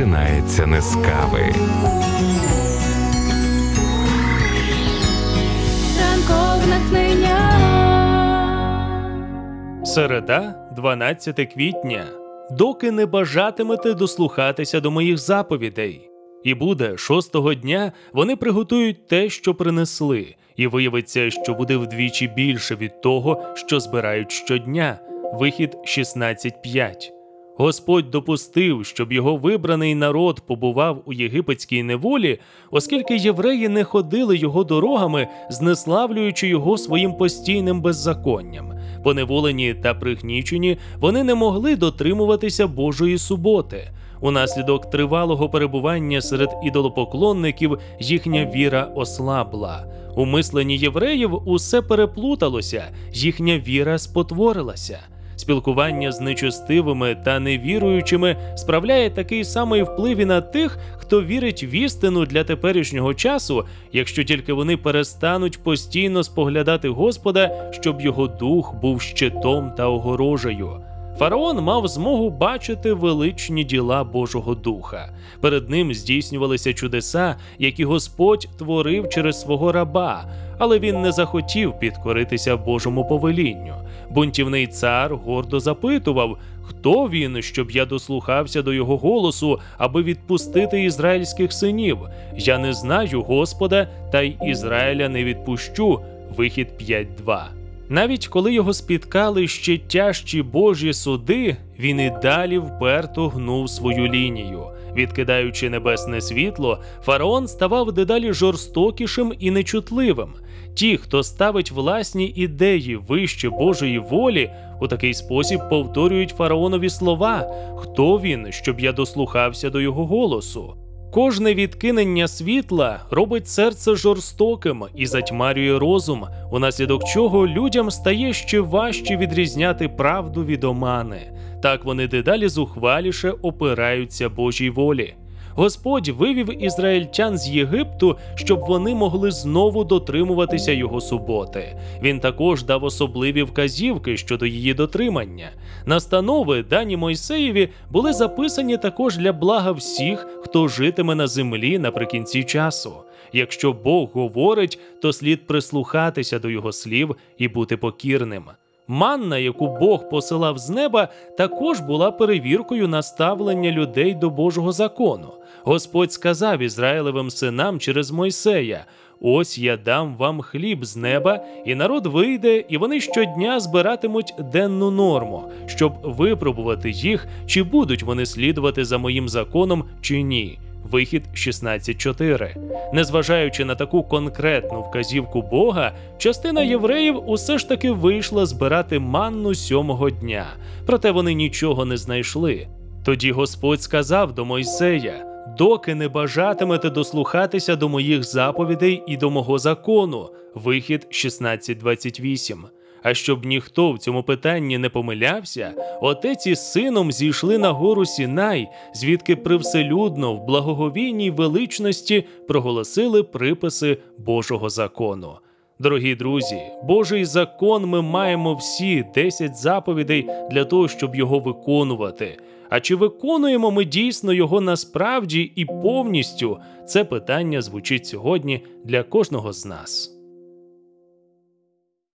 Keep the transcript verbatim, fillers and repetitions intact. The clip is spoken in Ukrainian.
починається не з кави. Ранкове натхнення. Середа, дванадцяте квітня. Доки не бажатимете дослухатися до моїх заповідей. І буде шостого дня вони приготують те, що принесли, і виявиться, що буде вдвічі більше від того, що збирають щодня. Вихід шістнадцять п'ять. Господь допустив, щоб його вибраний народ побував у єгипетській неволі, оскільки євреї не ходили його дорогами, знеславлюючи його своїм постійним беззаконням. Поневолені та пригнічені, вони не могли дотримуватися Божої суботи. Унаслідок тривалого перебування серед ідолопоклонників їхня віра ослабла. У мисленні євреїв усе переплуталося, їхня віра спотворилася. Спілкування з нечестивими та невіруючими справляє такий самий вплив і на тих, хто вірить в істину для теперішнього часу, якщо тільки вони перестануть постійно споглядати Господа, щоб його дух був щитом та огорожею. Фараон мав змогу бачити величні діла Божого Духа. Перед ним здійснювалися чудеса, які Господь творив через свого раба, але він не захотів підкоритися Божому повелінню. Бунтівний цар гордо запитував, хто він, щоб я дослухався до його голосу, аби відпустити ізраїльських синів? Я не знаю Господа, та й Ізраїля не відпущу. Вихід п'ять два. Навіть коли його спіткали ще тяжчі Божі суди, він і далі вперто гнув свою лінію. Відкидаючи небесне світло, фараон ставав дедалі жорстокішим і нечутливим. Ті, хто ставить власні ідеї вище Божої волі, у такий спосіб повторюють фараонові слова: «Хто він, щоб я дослухався до його голосу?» Кожне відкинення світла робить серце жорстоким і затьмарює розум, унаслідок чого людям стає ще важче відрізняти правду від омани. Так вони дедалі зухваліше опираються Божій волі. Господь вивів ізраїльтян з Єгипту, щоб вони могли знову дотримуватися його суботи. Він також дав особливі вказівки щодо її дотримання. Настанови, дані Мойсеєві, були записані також для блага всіх, хто житиме на землі наприкінці часу. Якщо Бог говорить, то слід прислухатися до його слів і бути покірним. Манна, яку Бог посилав з неба, також була перевіркою на ставлення людей до Божого закону. Господь сказав Ізраїлевим синам через Мойсея: «Ось я дам вам хліб з неба, і народ вийде, і вони щодня збиратимуть денну норму, щоб випробувати їх, чи будуть вони слідувати за моїм законом, чи ні». Вихід шістнадцять чотири. Незважаючи на таку конкретну вказівку Бога, частина євреїв усе ж таки вийшла збирати манну сьомого дня. Проте вони нічого не знайшли. Тоді Господь сказав до Мойсея: «Доки не бажатимете дослухатися до моїх заповідей і до мого закону». Вихід шістнадцять двадцять вісім. А щоб ніхто в цьому питанні не помилявся, отець із сином зійшли на гору Сінай, звідки привселюдно в благоговійній величності проголосили приписи Божого закону. Дорогі друзі, Божий закон ми маємо всі десять заповідей для того, щоб його виконувати. А чи виконуємо ми дійсно його насправді і повністю? Це питання звучить сьогодні для кожного з нас.